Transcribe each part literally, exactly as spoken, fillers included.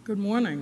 Good morning.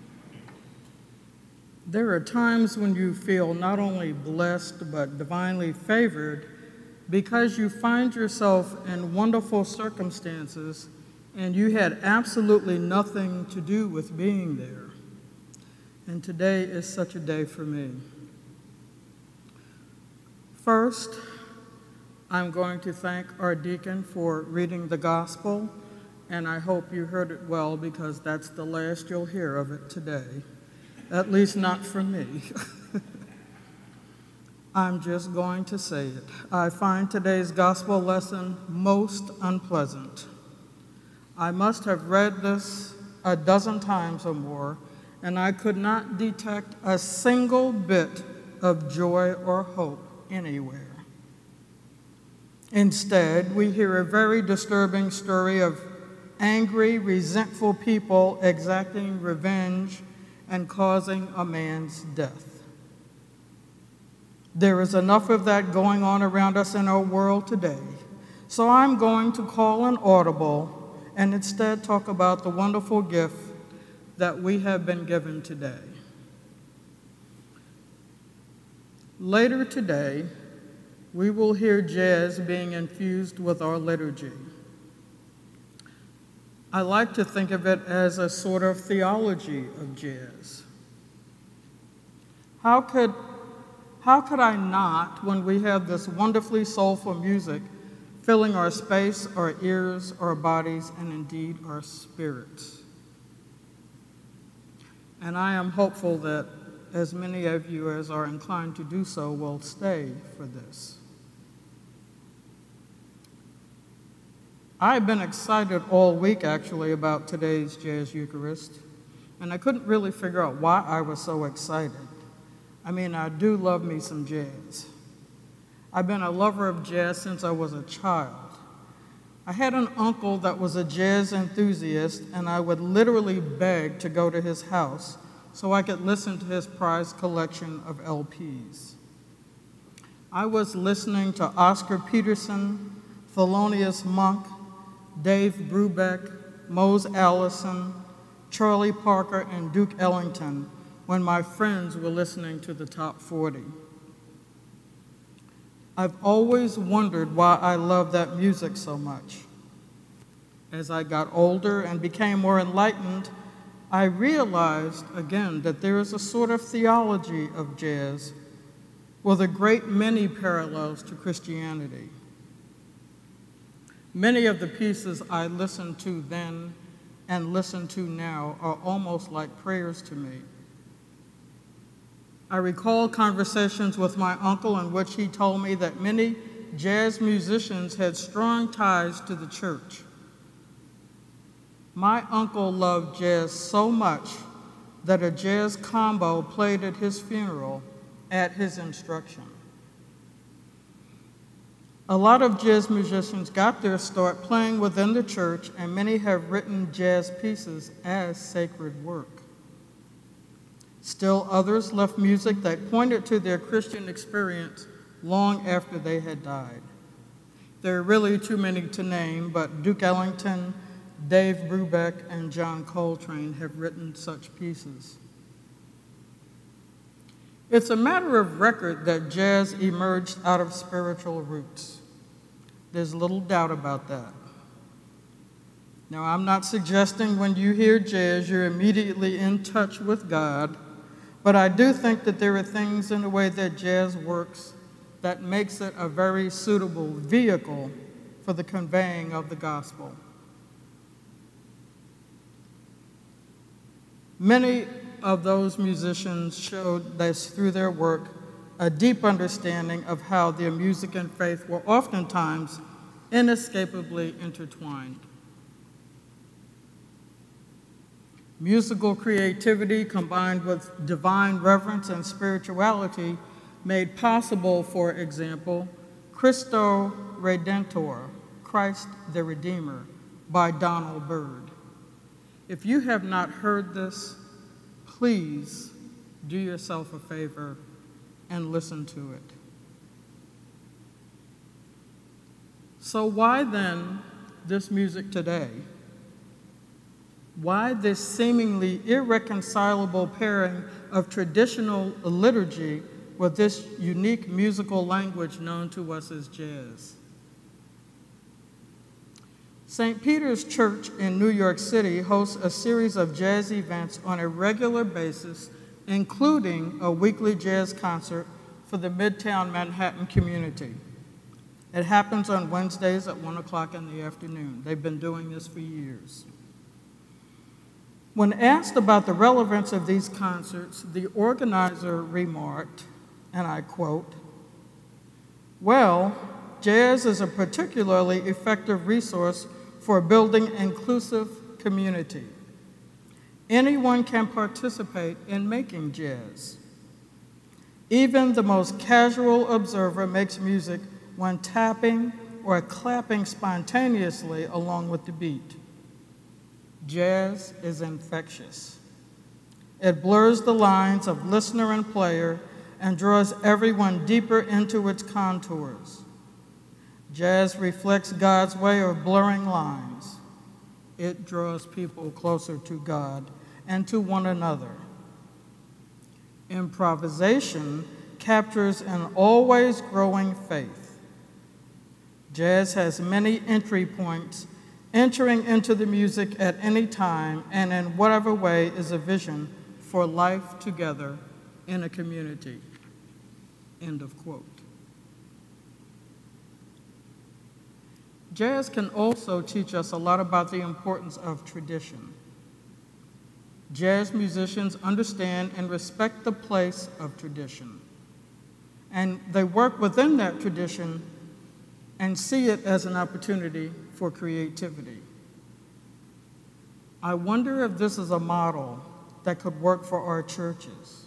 There are times when you feel not only blessed but divinely favored because you find yourself in wonderful circumstances and you had absolutely nothing to do with being there. And today is such a day for me. First, I'm going to thank our deacon for reading the gospel, and I hope you heard it well because that's the last you'll hear of it today, at least not from me. I'm just going to say it. I find today's gospel lesson most unpleasant. I must have read this a dozen times or more, and I could not detect a single bit of joy or hope anywhere. Instead, we hear a very disturbing story of angry, resentful people exacting revenge and causing a man's death. There is enough of that going on around us in our world today, so I'm going to call an audible and instead talk about the wonderful gift that we have been given today. Later today, we will hear jazz being infused with our liturgy. I like to think of it as a sort of theology of jazz. How could, how could I not, when we have this wonderfully soulful music filling our space, our ears, our bodies, and indeed our spirits? And I am hopeful that as many of you as are inclined to do so will stay for this. I've been excited all week, actually, about today's Jazz Eucharist, and I couldn't really figure out why I was so excited. I mean, I do love me some jazz. I've been a lover of jazz since I was a child. I had an uncle that was a jazz enthusiast, and I would literally beg to go to his house so I could listen to his prized collection of L Ps. I was listening to Oscar Peterson, Thelonious Monk, Dave Brubeck, Mose Allison, Charlie Parker, and Duke Ellington when my friends were listening to the top forty. I've always wondered why I love that music so much. As I got older and became more enlightened, I realized again that there is a sort of theology of jazz with a great many parallels to Christianity. Many of the pieces I listened to then and listen to now are almost like prayers to me. I recall conversations with my uncle in which he told me that many jazz musicians had strong ties to the church. My uncle loved jazz so much that a jazz combo played at his funeral at his instruction. A lot of jazz musicians got their start playing within the church, and many have written jazz pieces as sacred work. Still others left music that pointed to their Christian experience long after they had died. There are really too many to name, but Duke Ellington, Dave Brubeck, and John Coltrane have written such pieces. It's a matter of record that jazz emerged out of spiritual roots. There's little doubt about that. Now, I'm not suggesting when you hear jazz, you're immediately in touch with God, but I do think that there are things in the way that jazz works that makes it a very suitable vehicle for the conveying of the gospel. Many of those musicians showed this through their work, a deep understanding of how their music and faith were oftentimes inescapably intertwined. Musical creativity combined with divine reverence and spirituality made possible, for example, Christo Redentor, Christ the Redeemer, by Donald Byrd. If you have not heard this, please do yourself a favor and listen to it. So why then this music today? why this seemingly irreconcilable pairing of traditional liturgy with this unique musical language known to us as jazz? Saint Peter's Church in New York City hosts a series of jazz events on a regular basis, including a weekly jazz concert for the Midtown Manhattan community. It happens on Wednesdays at one o'clock in the afternoon. They've been doing this for years. When asked about the relevance of these concerts, the organizer remarked, and I quote, "Well, jazz is a particularly effective resource for building inclusive community. Anyone can participate in making jazz. Even the most casual observer makes music when tapping or clapping spontaneously along with the beat. Jazz is infectious. It blurs the lines of listener and player and draws everyone deeper into its contours. Jazz reflects God's way of blurring lines. It draws people closer to God and to one another. Improvisation captures an always growing faith. Jazz has many entry points, entering into the music at any time and in whatever way is a vision for life together in a community." End of quote. Jazz can also teach us a lot about the importance of tradition. Jazz musicians understand and respect the place of tradition, and they work within that tradition and see it as an opportunity for creativity. I wonder if this is a model that could work for our churches.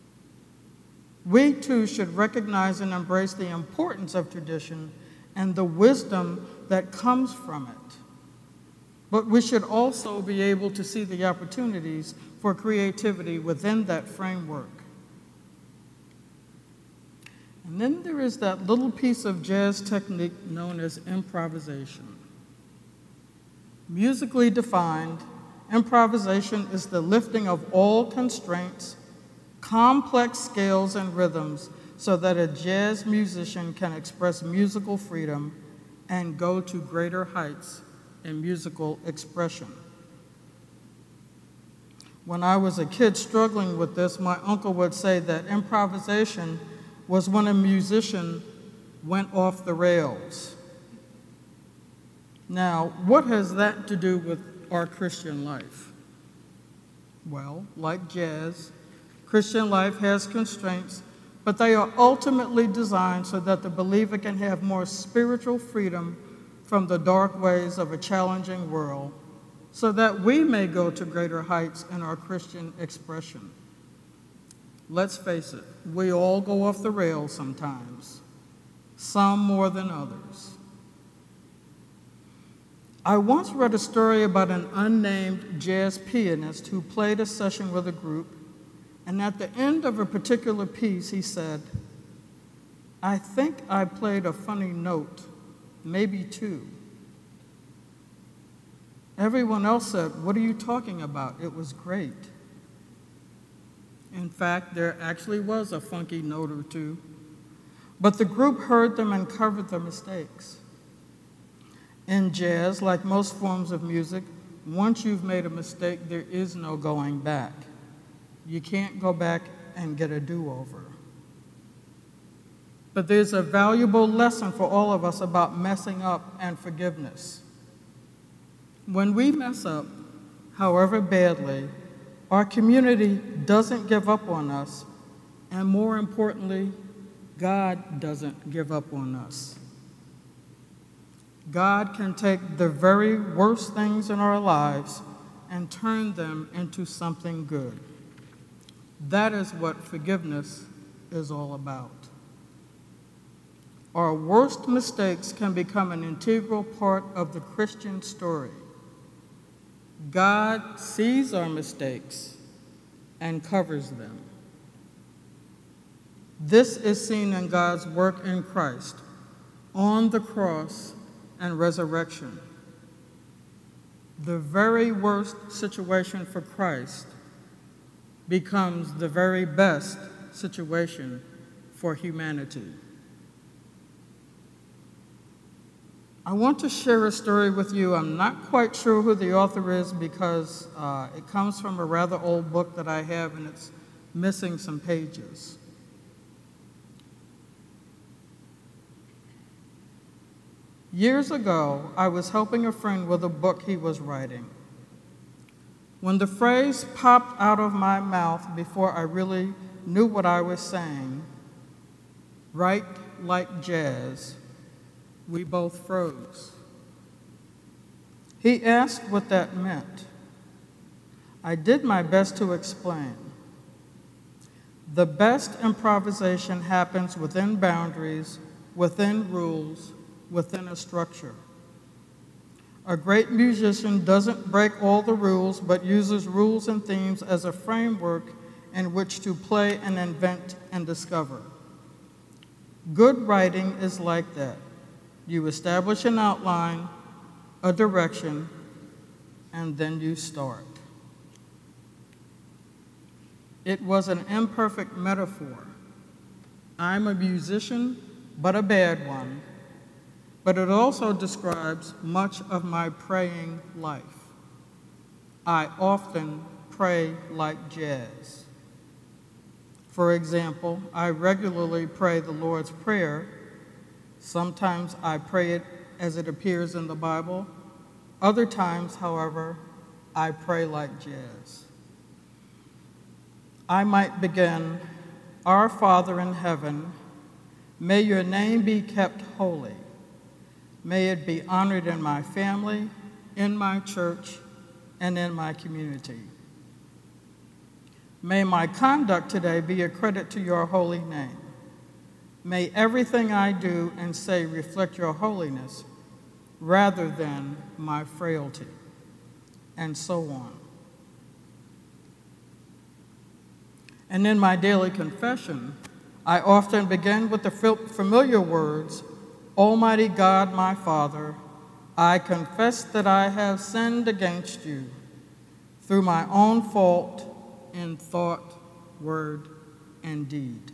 We too should recognize and embrace the importance of tradition and the wisdom that comes from it. But we should also be able to see the opportunities for creativity within that framework. And then there is that little piece of jazz technique known as improvisation. Musically defined, improvisation is the lifting of all constraints, complex scales and rhythms, so that a jazz musician can express musical freedom and go to greater heights in musical expression. When I was a kid struggling with this, my uncle would say that improvisation was when a musician went off the rails. Now, what has that to do with our Christian life? Well, like jazz, Christian life has constraints, but they are ultimately designed so that the believer can have more spiritual freedom from the dark ways of a challenging world, so that we may go to greater heights in our Christian expression. Let's face it, we all go off the rails sometimes, some more than others. I once read a story about an unnamed jazz pianist who played a session with a group, and at the end of a particular piece, he said, "I think I played a funny note, maybe two." Everyone else said, "What are you talking about? It was great." In fact, there actually was a funky note or two, but the group heard them and covered the mistakes. In jazz, like most forms of music, once you've made a mistake, there is no going back. You can't go back and get a do-over. But there's a valuable lesson for all of us about messing up and forgiveness. When we mess up, however badly, our community doesn't give up on us, and more importantly, God doesn't give up on us. God can take the very worst things in our lives and turn them into something good. That is what forgiveness is all about. Our worst mistakes can become an integral part of the Christian story. God sees our mistakes and covers them. This is seen in God's work in Christ on the cross and resurrection. the very worst situation for Christ becomes the very best situation for humanity. I want to share a story with you. I'm not quite sure who the author is because uh, it comes from a rather old book that I have and it's missing some pages. Years ago, I was helping a friend with a book he was writing. When the phrase popped out of my mouth before I really knew what I was saying, "write like jazz," we both froze. He asked what that meant. I did my best to explain. The best improvisation happens within boundaries, within rules, within a structure. A great musician doesn't break all the rules, but uses rules and themes as a framework in which to play and invent and discover. Good writing is like that. You establish an outline, a direction, and then you start. It was an imperfect metaphor. I'm a musician, but a bad one. But it also describes much of my praying life. I often pray like jazz. For example, I regularly pray the Lord's Prayer. Sometimes I pray it as it appears in the Bible. Other times, however, I pray like jazz. I might begin, "Our Father in heaven, may your name be kept holy. May it be honored in my family, in my church, and in my community. May my conduct today be a credit to your holy name. May everything I do and say reflect your holiness rather than my frailty," and so on. And in my daily confession, I often begin with the familiar words, "Almighty God, my Father, I confess that I have sinned against you through my own fault in thought, word, and deed."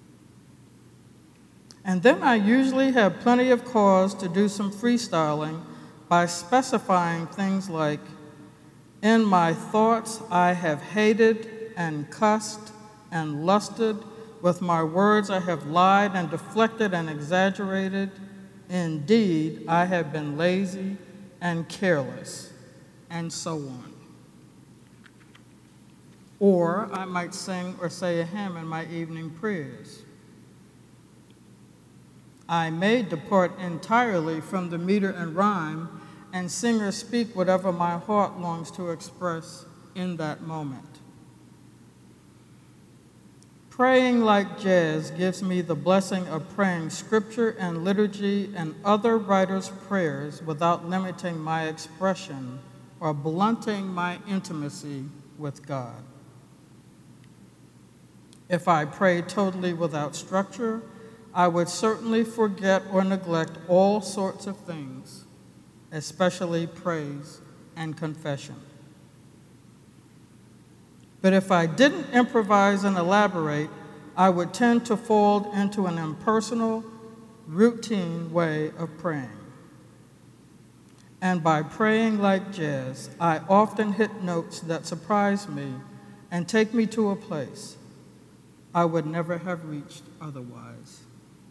And then I usually have plenty of cause to do some freestyling by specifying things like, "In my thoughts I have hated and cussed and lusted. With my words I have lied and deflected and exaggerated. Indeed, I have been lazy and careless," and so on. Or I might sing or say a hymn in my evening prayers. I may depart entirely from the meter and rhyme and sing or speak whatever my heart longs to express in that moment. Praying like jazz gives me the blessing of praying scripture and liturgy and other writers' prayers without limiting my expression or blunting my intimacy with God. If I prayed totally without structure, I would certainly forget or neglect all sorts of things, especially praise and confession. But if I didn't improvise and elaborate, I would tend to fall into an impersonal, routine way of praying. And by praying like jazz, I often hit notes that surprise me and take me to a place I would never have reached otherwise.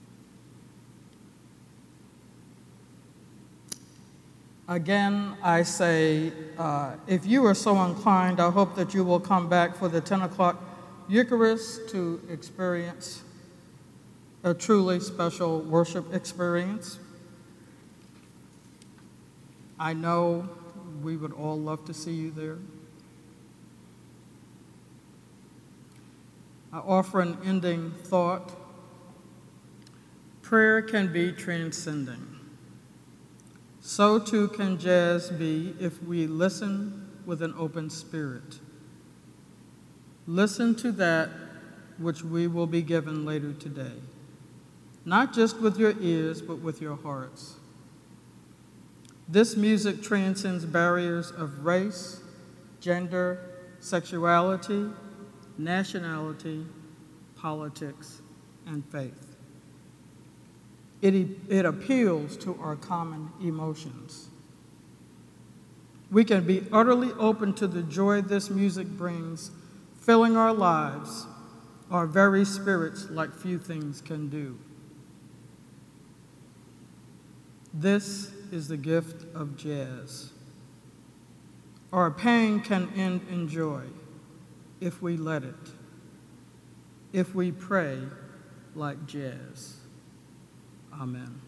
Again, I say, uh, if you are so inclined, I hope that you will come back for the ten o'clock Eucharist to experience a truly special worship experience. I know we would all love to see you there. I offer an ending thought. Prayer can be transcending. So too can jazz be if we listen with an open spirit. Listen to that which we will be given later today, not just with your ears, but with your hearts. This music transcends barriers of race, gender, sexuality, nationality, politics, and faith. It, it appeals to our common emotions. We can be utterly open to the joy this music brings, filling our lives, our very spirits, like few things can do. This is the gift of jazz. Our pain can end in joy if we let it, if we pray like jazz. Amen.